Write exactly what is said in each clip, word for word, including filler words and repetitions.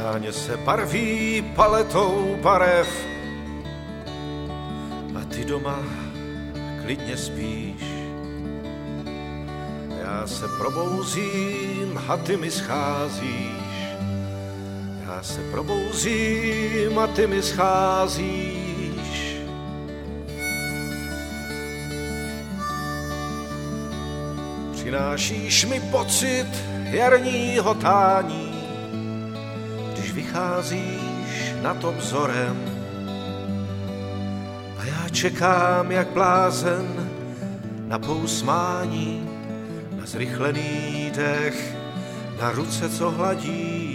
Tráně se barví paletou barev a ty doma klidně spíš. Já se probouzím a ty mi scházíš. Já se probouzím a ty mi scházíš. Přinášíš mi pocit jarního tání, když vycházíš nad obzorem. A já čekám jak blázen na pousmání, na zrychlený dech, na ruce, co hladí.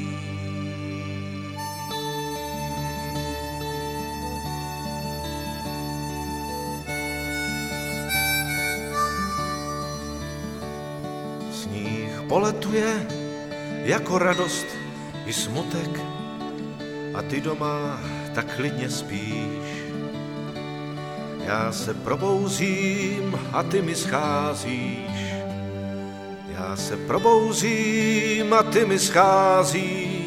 Sníh poletuje jako radost i smutek a ty doma tak klidně spíš. Já se probouzím a ty mi scházíš. Já se probouzím a ty mi scházíš.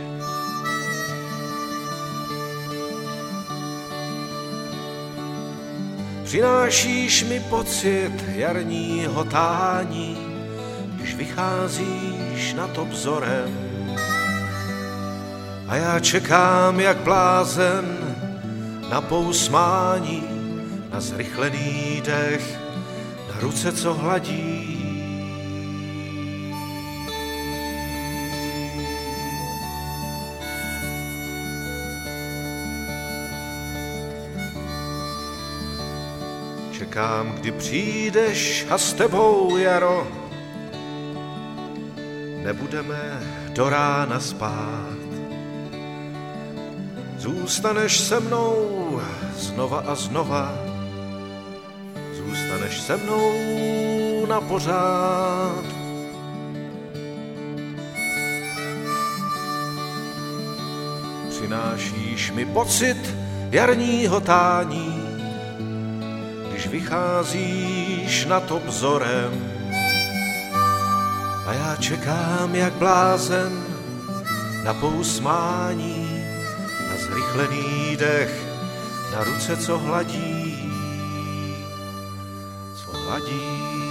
Přinášíš mi pocit jarního tání, když vycházíš nad obzorem. A já čekám jak blázen na pousmání, na zrychlený dech, na ruce, co hladí. Čekám, kdy přijdeš a s tebou jaro nebudeme do rána spát. Zůstaneš se mnou znova a znova, zůstaneš se mnou na pořád. Přinášíš mi pocit jarního tání, když vycházíš nad obzorem. A já čekám jak blázen na pousmání, na zrychlený dech, na ruce, co hladí, co hladí.